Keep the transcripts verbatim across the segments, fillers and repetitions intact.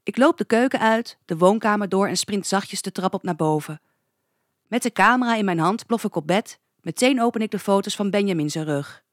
Ik loop de keuken uit, de woonkamer door en sprint zachtjes de trap op naar boven. Met de camera in mijn hand plof ik op bed. Meteen open ik de foto's van Benjamin zijn rug.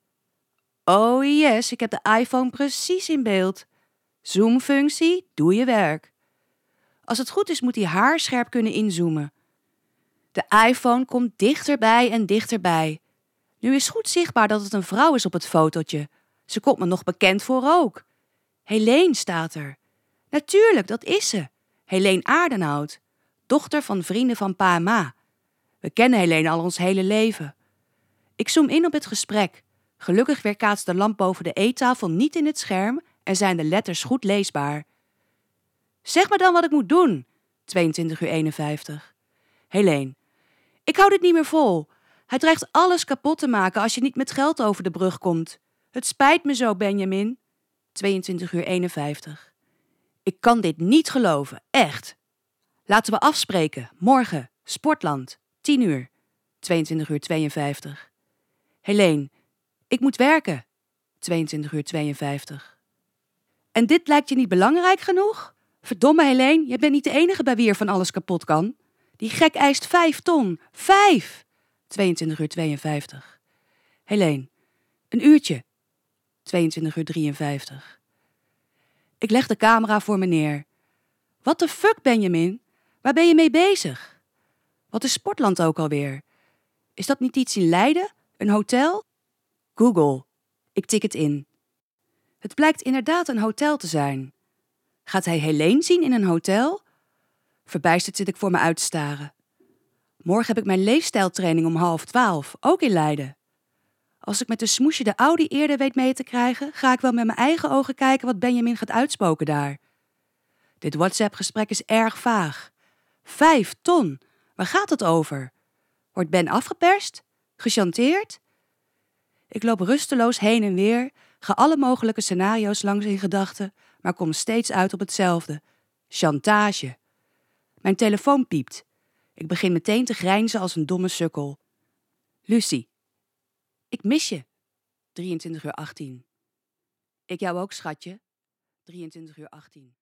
Oh yes, ik heb de iPhone precies in beeld. Zoomfunctie, doe je werk. Als het goed is moet hij haarscherp kunnen inzoomen. De iPhone komt dichterbij en dichterbij. Nu is goed zichtbaar dat het een vrouw is op het fotootje. Ze komt me nog bekend voor ook. Helene staat er. Natuurlijk, dat is ze. Helene Aardenhout. Dochter van vrienden van pa en ma. We kennen Helene al ons hele leven. Ik zoom in op het gesprek. Gelukkig weerkaatst de lamp boven de eettafel niet in het scherm en zijn de letters goed leesbaar. Zeg me dan wat ik moet doen. tweeëntwintig uur eenenvijftig. Helene. Ik hou dit niet meer vol. Hij dreigt alles kapot te maken als je niet met geld over de brug komt. Het spijt me zo, Benjamin. tweeëntwintig uur eenenvijftig. Ik kan dit niet geloven, echt. Laten we afspreken, morgen, Sportland, tien uur. tweeëntwintig uur tweeënvijftig. Helene, ik moet werken. tweeëntwintig uur tweeënvijftig. En dit lijkt je niet belangrijk genoeg? Verdomme Helene, je bent niet de enige bij wie er van alles kapot kan. Die gek eist vijf ton. Vijf! tweeëntwintig uur tweeënvijftig. Helene, een uurtje. tweeëntwintig uur drieënvijftig. Ik leg de camera voor me neer. What the fuck, Benjamin? Waar ben je mee bezig? Wat is Sportland ook alweer? Is dat niet iets in Leiden? Een hotel? Google. Ik tik het in. Het blijkt inderdaad een hotel te zijn. Gaat hij Helene zien in een hotel? Verbijsterd zit ik voor me uit te staren. Morgen heb ik mijn leefstijltraining om half twaalf, ook in Leiden. Als ik met de smoesje de Audi eerder weet mee te krijgen, ga ik wel met mijn eigen ogen kijken wat Benjamin gaat uitspoken daar. Dit WhatsApp-gesprek is erg vaag. Vijf ton? Waar gaat het over? Wordt Ben afgeperst? Gechanteerd? Ik loop rusteloos heen en weer, ga alle mogelijke scenario's langs in gedachten, maar kom steeds uit op hetzelfde. Chantage. Mijn telefoon piept. Ik begin meteen te grijnzen als een domme sukkel. Lucie. Ik mis je. drieëntwintig uur achttien. Ik jou ook, schatje. drieëntwintig uur achttien.